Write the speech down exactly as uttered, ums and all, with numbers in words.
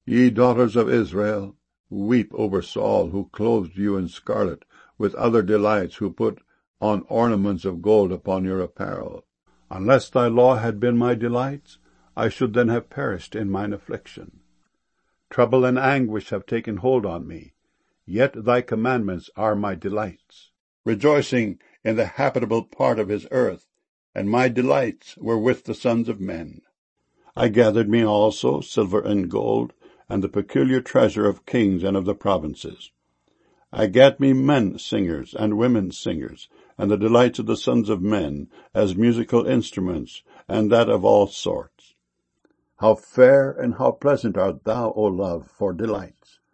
Ye daughters of Israel, weep over Saul, who clothed you in scarlet, with other delights, who put on ornaments of gold upon your apparel. Unless thy law had been my delights, I should then have perished in mine affliction. Trouble and anguish have taken hold on me, yet thy commandments are my delights, rejoicing in the habitable part of his earth, and my delights were with the sons of men. I gathered me also silver and gold, and the peculiar treasure of kings and of the provinces. I gat me men singers and women singers, and the delights of the sons of men, as musical instruments, and that of all sorts. How fair and how pleasant art thou, O love, for delights!